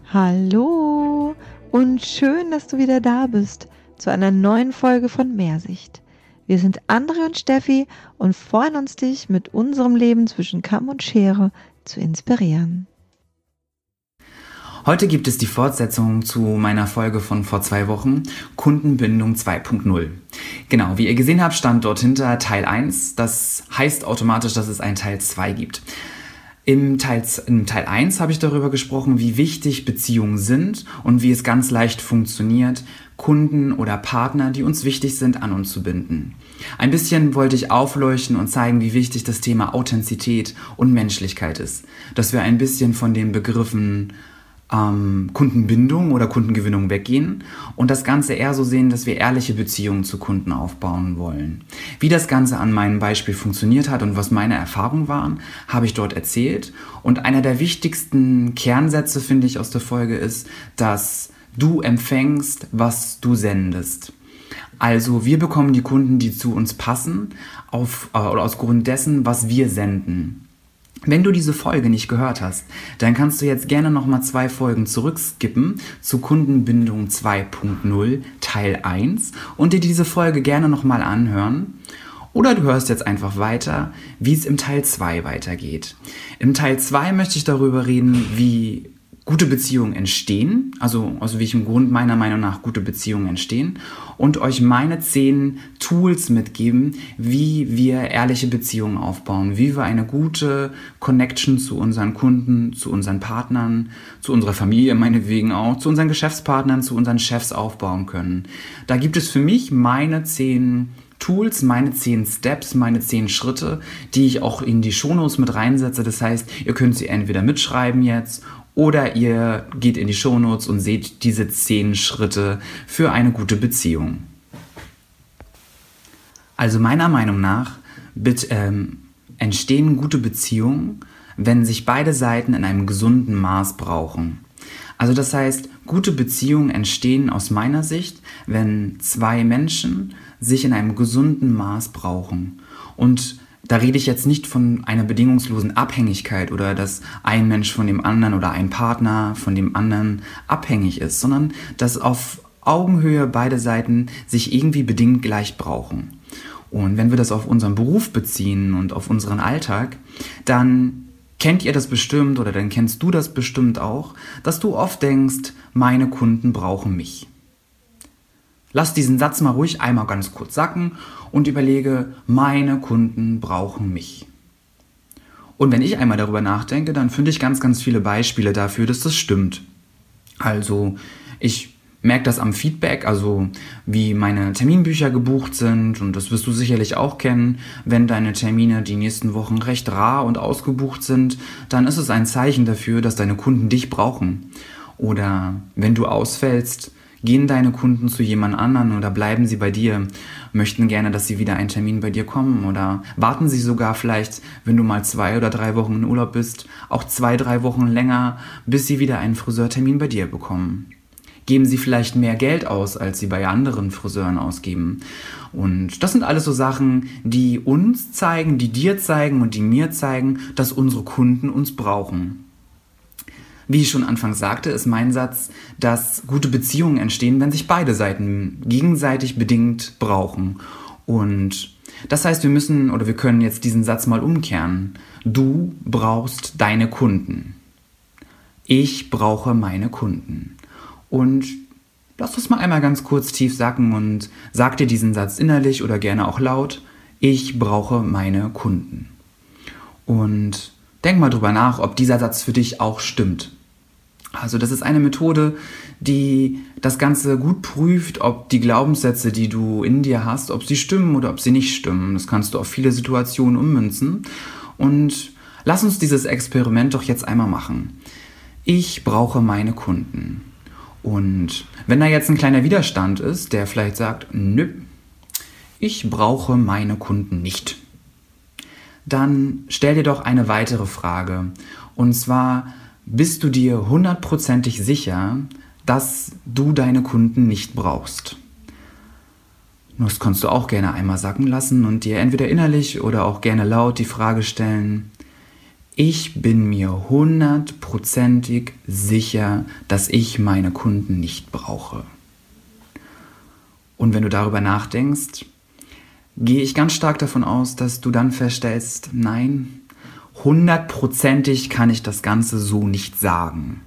Hallo und schön, dass du wieder da bist zu einer neuen Folge von Mehrsicht. Wir sind André und Steffi und freuen uns, dich mit unserem Leben zwischen Kamm und Schere zu inspirieren. Heute gibt es die Fortsetzung zu meiner Folge von vor 2 Wochen, Kundenbindung 2.0. Genau, wie ihr gesehen habt, stand dort hinter Teil 1. Das heißt automatisch, dass es einen Teil 2 gibt. Im Teil 1 habe ich darüber gesprochen, wie wichtig Beziehungen sind und wie es ganz leicht funktioniert, Kunden oder Partner, die uns wichtig sind, an uns zu binden. Ein bisschen wollte ich aufleuchten und zeigen, wie wichtig das Thema Authentizität und Menschlichkeit ist. Dass wir ein bisschen von den Begriffen Kundenbindung oder Kundengewinnung weggehen und das Ganze eher so sehen, dass wir ehrliche Beziehungen zu Kunden aufbauen wollen. Wie das Ganze an meinem Beispiel funktioniert hat und was meine Erfahrungen waren, habe ich dort erzählt. Und einer der wichtigsten Kernsätze, finde ich, aus der Folge ist, dass du empfängst, was du sendest. Also wir bekommen die Kunden, die zu uns passen, oder aus Grund dessen, was wir senden. Wenn du diese Folge nicht gehört hast, dann kannst du jetzt gerne nochmal 2 Folgen zurückskippen zu Kundenbindung 2.0 Teil 1 und dir diese Folge gerne nochmal anhören. Oder du hörst jetzt einfach weiter, wie es im Teil 2 weitergeht. Im Teil 2 möchte ich darüber reden, wie gute Beziehungen entstehen, also aus welchem Grund meiner Meinung nach gute Beziehungen entstehen und euch meine 10 Tools mitgeben, wie wir ehrliche Beziehungen aufbauen, wie wir eine gute Connection zu unseren Kunden, zu unseren Partnern, zu unserer Familie meinetwegen auch, zu unseren Geschäftspartnern, zu unseren Chefs aufbauen können. Da gibt es für mich meine 10 Tools, meine 10 Steps, meine 10 Schritte, die ich auch in die Shownotes mit reinsetze. Das heißt, ihr könnt sie entweder mitschreiben jetzt oder ihr geht in die Shownotes und seht diese 10 Schritte für eine gute Beziehung. Also meiner Meinung nach entstehen gute Beziehungen, wenn sich beide Seiten in einem gesunden Maß brauchen. Also das heißt, gute Beziehungen entstehen aus meiner Sicht, wenn 2 Menschen sich in einem gesunden Maß brauchen. Und da rede ich jetzt nicht von einer bedingungslosen Abhängigkeit oder dass ein Mensch von dem anderen oder ein Partner von dem anderen abhängig ist, sondern dass auf Augenhöhe beide Seiten sich irgendwie bedingt gleich brauchen. Und wenn wir das auf unseren Beruf beziehen und auf unseren Alltag, dann kennt ihr das bestimmt oder dann kennst du das bestimmt auch, dass du oft denkst, meine Kunden brauchen mich. Lass diesen Satz mal ruhig einmal ganz kurz sacken und überlege, meine Kunden brauchen mich. Und wenn ich einmal darüber nachdenke, dann finde ich ganz, ganz viele Beispiele dafür, dass das stimmt. Also ich merke das am Feedback, also wie meine Terminbücher gebucht sind, und das wirst du sicherlich auch kennen. Wenn deine Termine die nächsten Wochen recht rar und ausgebucht sind, dann ist es ein Zeichen dafür, dass deine Kunden dich brauchen. Oder wenn du ausfällst, gehen deine Kunden zu jemand anderen oder bleiben sie bei dir, möchten gerne, dass sie wieder einen Termin bei dir kommen oder warten sie sogar vielleicht, wenn du mal 2 oder 3 Wochen in Urlaub bist, auch 2, 3 Wochen länger, bis sie wieder einen Friseurtermin bei dir bekommen. Geben sie vielleicht mehr Geld aus, als sie bei anderen Friseuren ausgeben. Und das sind alles so Sachen, die uns zeigen, die dir zeigen und die mir zeigen, dass unsere Kunden uns brauchen. Wie ich schon anfangs sagte, ist mein Satz, dass gute Beziehungen entstehen, wenn sich beide Seiten gegenseitig bedingt brauchen. Und das heißt, wir können jetzt diesen Satz mal umkehren. Du brauchst deine Kunden. Ich brauche meine Kunden. Und lass das mal einmal ganz kurz tief sacken und sag dir diesen Satz innerlich oder gerne auch laut. Ich brauche meine Kunden. Und denk mal drüber nach, ob dieser Satz für dich auch stimmt. Also das ist eine Methode, die das Ganze gut prüft, ob die Glaubenssätze, die du in dir hast, ob sie stimmen oder ob sie nicht stimmen. Das kannst du auf viele Situationen ummünzen. Und lass uns dieses Experiment doch jetzt einmal machen. Ich brauche meine Kunden. Und wenn da jetzt ein kleiner Widerstand ist, der vielleicht sagt, nö, ich brauche meine Kunden nicht, dann stell dir doch eine weitere Frage. Und zwar, bist du dir 100%ig sicher, dass du deine Kunden nicht brauchst? Das kannst du auch gerne einmal sacken lassen und dir entweder innerlich oder auch gerne laut die Frage stellen, Ich bin mir 100%ig sicher, dass ich meine Kunden nicht brauche. Und wenn du darüber nachdenkst, gehe ich ganz stark davon aus, dass du dann feststellst, nein, 100%ig kann ich das Ganze so nicht sagen.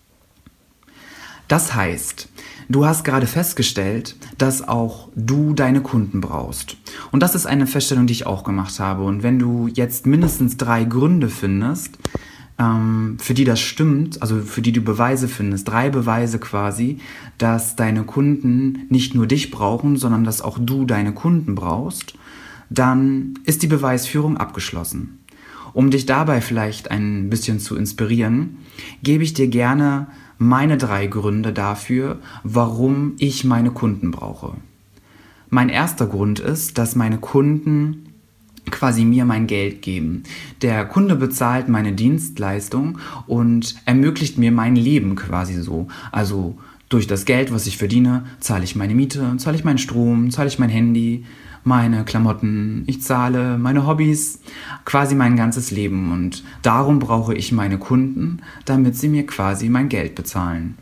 Das heißt, du hast gerade festgestellt, dass auch du deine Kunden brauchst. Und das ist eine Feststellung, die ich auch gemacht habe. Und wenn du jetzt mindestens 3 Gründe findest, für die das stimmt, also für die du Beweise findest, 3 Beweise quasi, dass deine Kunden nicht nur dich brauchen, sondern dass auch du deine Kunden brauchst, dann ist die Beweisführung abgeschlossen. Um dich dabei vielleicht ein bisschen zu inspirieren, gebe ich dir gerne meine 3 Gründe dafür, warum ich meine Kunden brauche. Mein erster Grund ist, dass meine Kunden quasi mir mein Geld geben. Der Kunde bezahlt meine Dienstleistung und ermöglicht mir mein Leben quasi so. Also durch das Geld, was ich verdiene, zahle ich meine Miete, zahle ich meinen Strom, zahle ich mein Handy, meine Klamotten, ich zahle meine Hobbys, quasi mein ganzes Leben. Und darum brauche ich meine Kunden, damit sie mir quasi mein Geld bezahlen.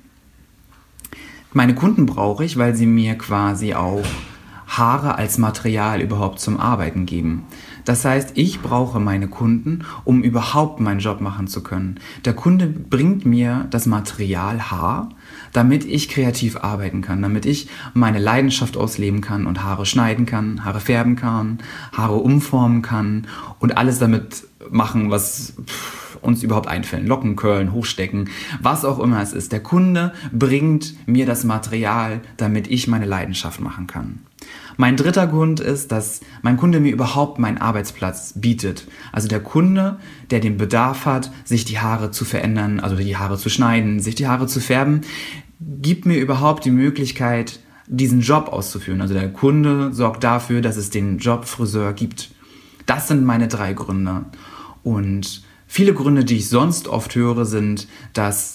Meine Kunden brauche ich, weil sie mir quasi auch Haare als Material überhaupt zum Arbeiten geben. Das heißt, ich brauche meine Kunden, um überhaupt meinen Job machen zu können. Der Kunde bringt mir das Material Haar, damit ich kreativ arbeiten kann, damit ich meine Leidenschaft ausleben kann und Haare schneiden kann, Haare färben kann, Haare umformen kann und alles damit machen, was uns überhaupt einfällt. Locken, curlen, hochstecken, was auch immer es ist. Der Kunde bringt mir das Material, damit ich meine Leidenschaft machen kann. Mein dritter Grund ist, dass mein Kunde mir überhaupt meinen Arbeitsplatz bietet. Also der Kunde, der den Bedarf hat, sich die Haare zu verändern, also die Haare zu schneiden, sich die Haare zu färben, gibt mir überhaupt die Möglichkeit, diesen Job auszuführen. Also der Kunde sorgt dafür, dass es den Job Friseur gibt. Das sind meine 3 Gründe. Und viele Gründe, die ich sonst oft höre, sind, dass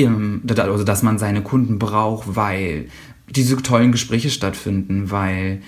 man seine Kunden braucht, weil diese tollen Gespräche stattfinden, weil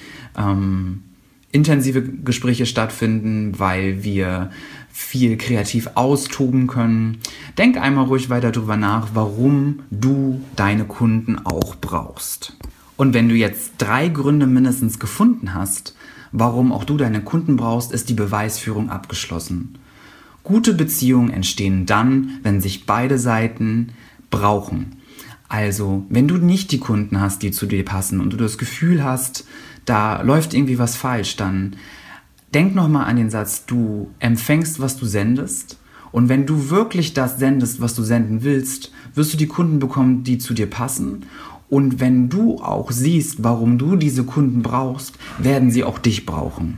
intensive Gespräche stattfinden, weil wir viel kreativ austoben können. Denk einmal ruhig weiter drüber nach, warum du deine Kunden auch brauchst. Und wenn du jetzt 3 Gründe mindestens gefunden hast, warum auch du deine Kunden brauchst, ist die Beweisführung abgeschlossen. Gute Beziehungen entstehen dann, wenn sich beide Seiten brauchen. Also, wenn du nicht die Kunden hast, die zu dir passen und du das Gefühl hast, da läuft irgendwie was falsch, dann denk nochmal an den Satz, du empfängst, was du sendest. Und wenn du wirklich das sendest, was du senden willst, wirst du die Kunden bekommen, die zu dir passen. Und wenn du auch siehst, warum du diese Kunden brauchst, werden sie auch dich brauchen.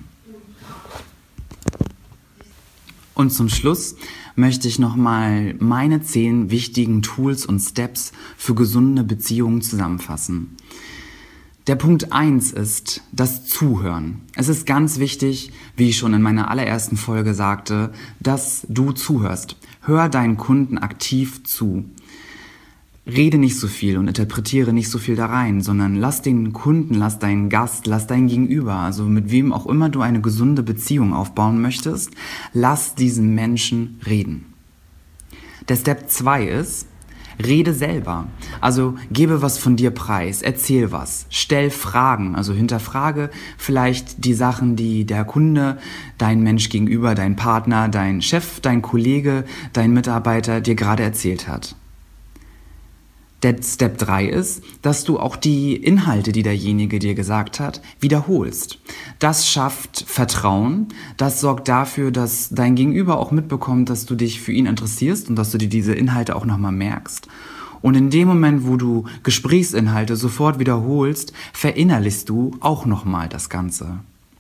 Und zum Schluss möchte ich nochmal meine 10 wichtigen Tools und Steps für gesunde Beziehungen zusammenfassen. Der Punkt 1 ist das Zuhören. Es ist ganz wichtig, wie ich schon in meiner allerersten Folge sagte, dass du zuhörst. Hör deinen Kunden aktiv zu. Rede nicht so viel und interpretiere nicht so viel da rein, sondern lass den Kunden, lass deinen Gast, lass dein Gegenüber, also mit wem auch immer du eine gesunde Beziehung aufbauen möchtest, lass diesen Menschen reden. Der Step 2 ist, rede selber. Also gebe was von dir preis, erzähl was, stell Fragen, also hinterfrage vielleicht die Sachen, die der Kunde, dein Mensch gegenüber, dein Partner, dein Chef, dein Kollege, dein Mitarbeiter dir gerade erzählt hat. Der Step 3 ist, dass du auch die Inhalte, die derjenige dir gesagt hat, wiederholst. Das schafft Vertrauen, das sorgt dafür, dass dein Gegenüber auch mitbekommt, dass du dich für ihn interessierst und dass du dir diese Inhalte auch nochmal merkst. Und in dem Moment, wo du Gesprächsinhalte sofort wiederholst, verinnerlichst du auch nochmal das Ganze.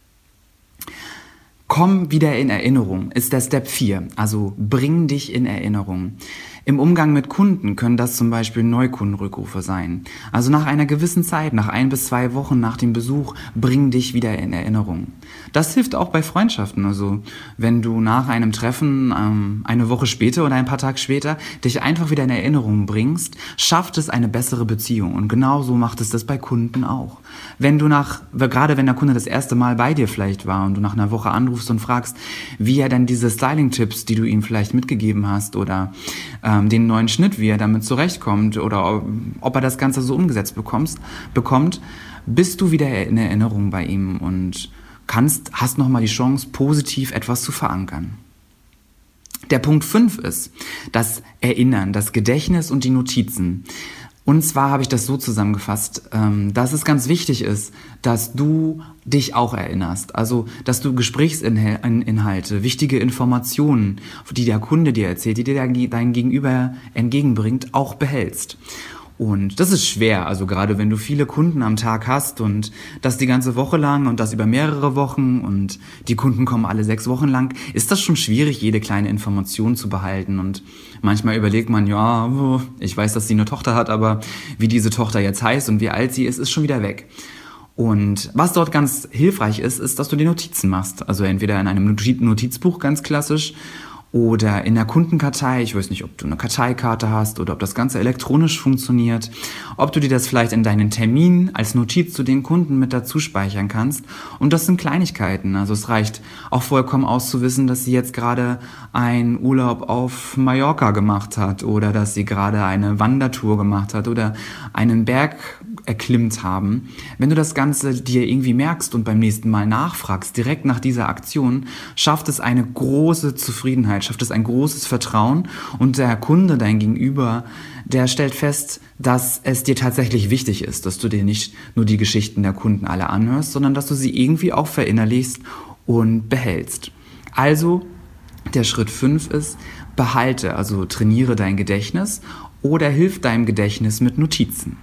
Komm wieder in Erinnerung ist der Step 4, also bring dich in Erinnerung. Im Umgang mit Kunden können das zum Beispiel Neukundenrückrufe sein. Also nach einer gewissen Zeit, nach 1 bis 2 Wochen nach dem Besuch, bring dich wieder in Erinnerung. Das hilft auch bei Freundschaften. Also wenn du nach einem Treffen eine Woche später oder ein paar Tage später dich einfach wieder in Erinnerung bringst, schafft es eine bessere Beziehung. Und genauso macht es das bei Kunden auch. Gerade wenn der Kunde das erste Mal bei dir vielleicht war und du nach einer Woche anrufst und fragst, wie er dann diese Styling-Tipps, die du ihm vielleicht mitgegeben hast oder den neuen Schnitt, wie er damit zurechtkommt oder ob er das Ganze so umgesetzt bekommt, bist du wieder in Erinnerung bei ihm und hast nochmal die Chance, positiv etwas zu verankern. Der Punkt 5 ist das Erinnern, das Gedächtnis und die Notizen. Und zwar habe ich das so zusammengefasst, dass es ganz wichtig ist, dass du dich auch erinnerst. Also, dass du Gesprächsinhalte, wichtige Informationen, die der Kunde dir erzählt, die dir dein Gegenüber entgegenbringt, auch behältst. Und das ist schwer, also gerade wenn du viele Kunden am Tag hast und das die ganze Woche lang und das über mehrere Wochen und die Kunden kommen alle 6 Wochen lang, ist das schon schwierig, jede kleine Information zu behalten. Und manchmal überlegt man, ja, ich weiß, dass sie eine Tochter hat, aber wie diese Tochter jetzt heißt und wie alt sie ist schon wieder weg. Und was dort ganz hilfreich ist, dass du die Notizen machst. Also entweder in einem Notizbuch ganz klassisch oder in der Kundenkartei. Ich weiß nicht, ob du eine Karteikarte hast oder ob das Ganze elektronisch funktioniert, ob du dir das vielleicht in deinen Termin als Notiz zu den Kunden mit dazu speichern kannst. Und das sind Kleinigkeiten. Also es reicht auch vollkommen aus zu wissen, dass sie jetzt gerade einen Urlaub auf Mallorca gemacht hat oder dass sie gerade eine Wandertour gemacht hat oder einen Berg erklimmt haben. Wenn du das Ganze dir irgendwie merkst und beim nächsten Mal nachfragst, direkt nach dieser Aktion, schafft es eine große Zufriedenheit, schafft es ein großes Vertrauen und der Kunde, dein Gegenüber, der stellt fest, dass es dir tatsächlich wichtig ist, dass du dir nicht nur die Geschichten der Kunden alle anhörst, sondern dass du sie irgendwie auch verinnerlichst und behältst. Also, der Schritt 5 ist, also trainiere dein Gedächtnis oder hilf deinem Gedächtnis mit Notizen.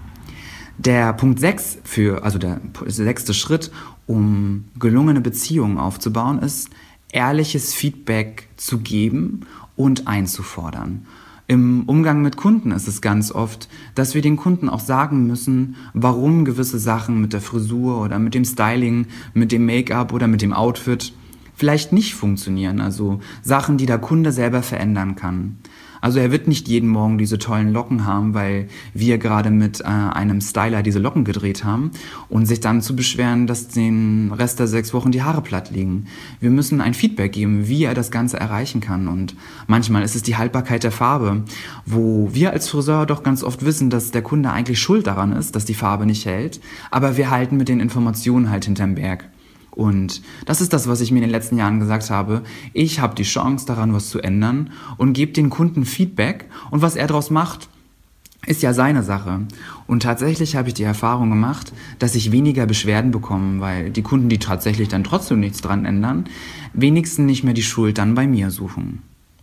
Der Punkt 6 der 6. Schritt, um gelungene Beziehungen aufzubauen, ist, ehrliches Feedback zu geben und einzufordern. Im Umgang mit Kunden ist es ganz oft, dass wir den Kunden auch sagen müssen, warum gewisse Sachen mit der Frisur oder mit dem Styling, mit dem Make-up oder mit dem Outfit vielleicht nicht funktionieren. Also Sachen, die der Kunde selber verändern kann. Also er wird nicht jeden Morgen diese tollen Locken haben, weil wir gerade mit einem Styler diese Locken gedreht haben und sich dann zu beschweren, dass den Rest der 6 Wochen die Haare platt liegen. Wir müssen ein Feedback geben, wie er das Ganze erreichen kann. Und manchmal ist es die Haltbarkeit der Farbe, wo wir als Friseur doch ganz oft wissen, dass der Kunde eigentlich schuld daran ist, dass die Farbe nicht hält. Aber wir halten mit den Informationen halt hinterm Berg. Und das ist das, was ich mir in den letzten Jahren gesagt habe. Ich habe die Chance, daran was zu ändern und gebe den Kunden Feedback. Und was er daraus macht, ist ja seine Sache. Und tatsächlich habe ich die Erfahrung gemacht, dass ich weniger Beschwerden bekomme, weil die Kunden, die tatsächlich dann trotzdem nichts dran ändern, wenigstens nicht mehr die Schuld dann bei mir suchen.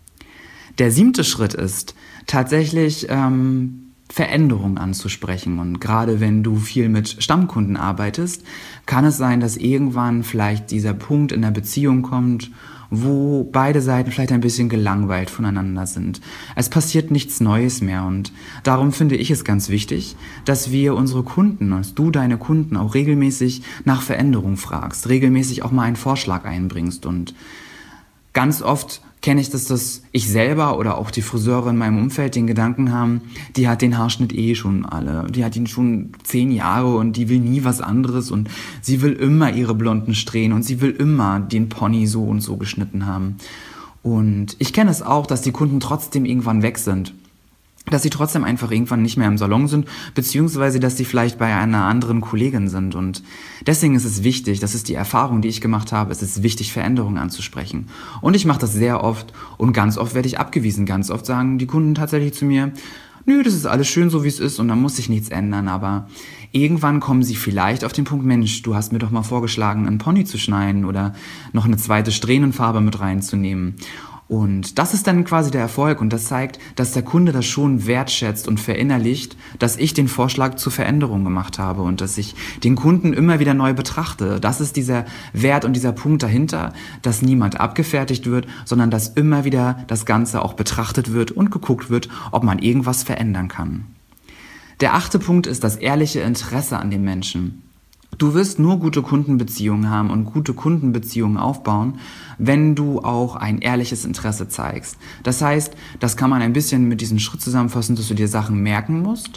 Der 7. Schritt ist tatsächlich Veränderungen anzusprechen. Und gerade wenn du viel mit Stammkunden arbeitest, kann es sein, dass irgendwann vielleicht dieser Punkt in der Beziehung kommt, wo beide Seiten vielleicht ein bisschen gelangweilt voneinander sind. Es passiert nichts Neues mehr und darum finde ich es ganz wichtig, dass wir unsere Kunden, dass du deine Kunden auch regelmäßig nach Veränderung fragst, regelmäßig auch mal einen Vorschlag einbringst und ganz oft kenne ich das, dass ich selber oder auch die Friseure in meinem Umfeld den Gedanken haben, die hat den Haarschnitt schon alle, die hat ihn schon 10 Jahre und die will nie was anderes und sie will immer ihre blonden Strähnen und sie will immer den Pony so und so geschnitten haben. Und ich kenne es auch, dass die Kunden trotzdem irgendwann weg sind. Dass sie trotzdem einfach irgendwann nicht mehr im Salon sind, beziehungsweise dass sie vielleicht bei einer anderen Kollegin sind. Und deswegen ist es wichtig, das ist die Erfahrung, die ich gemacht habe, es ist wichtig, Veränderungen anzusprechen. Und ich mache das sehr oft und ganz oft werde ich abgewiesen. Ganz oft sagen die Kunden tatsächlich zu mir, nö, das ist alles schön so, wie es ist und da muss sich nichts ändern. Aber irgendwann kommen sie vielleicht auf den Punkt, Mensch, du hast mir doch mal vorgeschlagen, einen Pony zu schneiden oder noch eine zweite Strähnenfarbe mit reinzunehmen. Und das ist dann quasi der Erfolg und das zeigt, dass der Kunde das schon wertschätzt und verinnerlicht, dass ich den Vorschlag zur Veränderung gemacht habe und dass ich den Kunden immer wieder neu betrachte. Das ist dieser Wert und dieser Punkt dahinter, dass niemand abgefertigt wird, sondern dass immer wieder das Ganze auch betrachtet wird und geguckt wird, ob man irgendwas verändern kann. Der 8. Punkt ist das ehrliche Interesse an den Menschen. Du wirst nur gute Kundenbeziehungen haben und gute Kundenbeziehungen aufbauen, wenn du auch ein ehrliches Interesse zeigst. Das heißt, das kann man ein bisschen mit diesem Schritt zusammenfassen, dass du dir Sachen merken musst,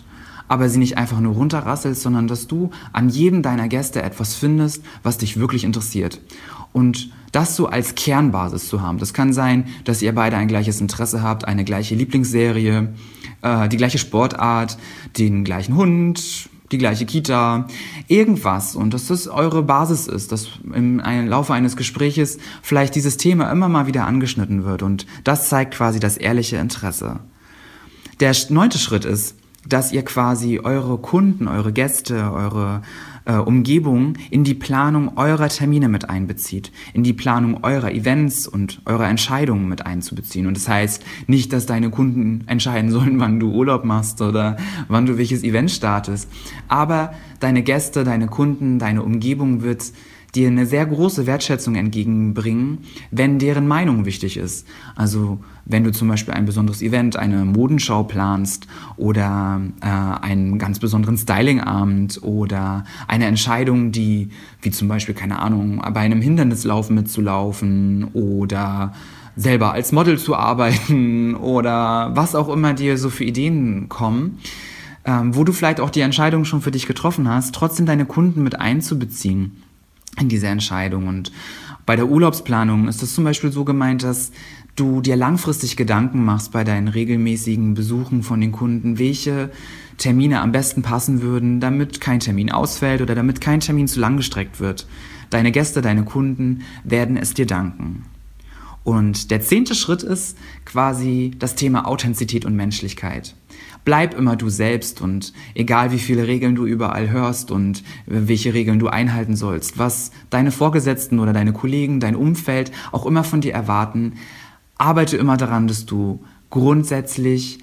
aber sie nicht einfach nur runterrasselst, sondern dass du an jedem deiner Gäste etwas findest, was dich wirklich interessiert. Und das so als Kernbasis zu haben. Das kann sein, dass ihr beide ein gleiches Interesse habt, eine gleiche Lieblingsserie, die gleiche Sportart, den gleichen Hund, die gleiche Kita, irgendwas. Und dass das eure Basis ist, dass im Laufe eines Gespräches vielleicht dieses Thema immer mal wieder angeschnitten wird. Und das zeigt quasi das ehrliche Interesse. Der 9. Schritt ist, dass ihr quasi eure Kunden, eure Gäste, eure Umgebung in die Planung eurer Termine mit einbezieht, in die Planung eurer Events und eurer Entscheidungen mit einzubeziehen. Und das heißt nicht, dass deine Kunden entscheiden sollen, wann du Urlaub machst oder wann du welches Event startest. Aber deine Gäste, deine Kunden, deine Umgebung wird dir eine sehr große Wertschätzung entgegenbringen, wenn deren Meinung wichtig ist. Also wenn du zum Beispiel ein besonderes Event, eine Modenschau planst oder einen ganz besonderen Stylingabend oder eine Entscheidung, die, wie zum Beispiel, keine Ahnung, bei einem Hindernislauf mitzulaufen oder selber als Model zu arbeiten oder was auch immer dir so für Ideen kommen, wo du vielleicht auch die Entscheidung schon für dich getroffen hast, trotzdem deine Kunden mit einzubeziehen in diese Entscheidung. Und bei der Urlaubsplanung ist das zum Beispiel so gemeint, dass du dir langfristig Gedanken machst bei deinen regelmäßigen Besuchen von den Kunden, welche Termine am besten passen würden, damit kein Termin ausfällt oder damit kein Termin zu lang gestreckt wird. Deine Gäste, deine Kunden werden es dir danken. Und der 10. Schritt ist quasi das Thema Authentizität und Menschlichkeit. Bleib immer du selbst und egal wie viele Regeln du überall hörst und welche Regeln du einhalten sollst, was deine Vorgesetzten oder deine Kollegen, dein Umfeld auch immer von dir erwarten, arbeite immer daran, dass du grundsätzlich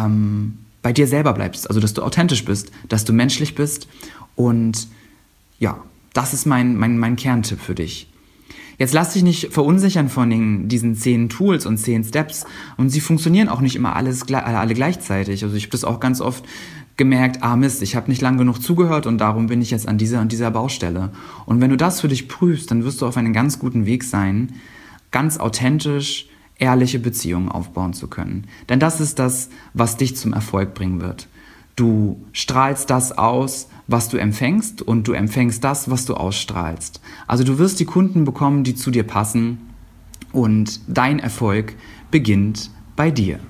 bei dir selber bleibst, also dass du authentisch bist, dass du menschlich bist und ja, das ist mein Kerntipp für dich. Jetzt lass dich nicht verunsichern von diesen 10 Tools und 10 Steps und sie funktionieren auch nicht immer alle gleichzeitig. Also ich habe das auch ganz oft gemerkt, Mist, ich habe nicht lang genug zugehört und darum bin ich jetzt an dieser und dieser Baustelle. Und wenn du das für dich prüfst, dann wirst du auf einem ganz guten Weg sein, ganz authentisch, ehrliche Beziehungen aufbauen zu können. Denn das ist das, was dich zum Erfolg bringen wird. Du strahlst das aus, was du empfängst und du empfängst das, was du ausstrahlst. Also du wirst die Kunden bekommen, die zu dir passen und dein Erfolg beginnt bei dir.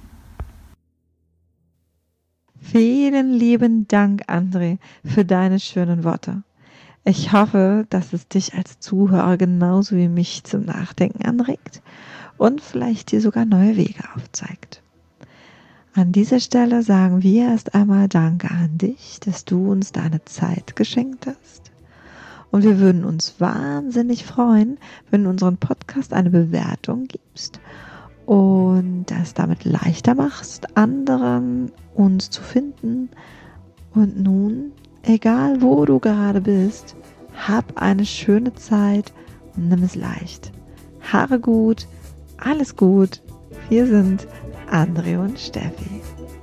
Vielen lieben Dank, André, für deine schönen Worte. Ich hoffe, dass es dich als Zuhörer genauso wie mich zum Nachdenken anregt und vielleicht dir sogar neue Wege aufzeigt. An dieser Stelle sagen wir erst einmal Danke an dich, dass du uns deine Zeit geschenkt hast. Und wir würden uns wahnsinnig freuen, wenn du unseren Podcast eine Bewertung gibst und das damit leichter machst, anderen uns zu finden. Und nun, egal wo du gerade bist, hab eine schöne Zeit und nimm es leicht. Haare gut, alles gut. Wir sind André und Steffi.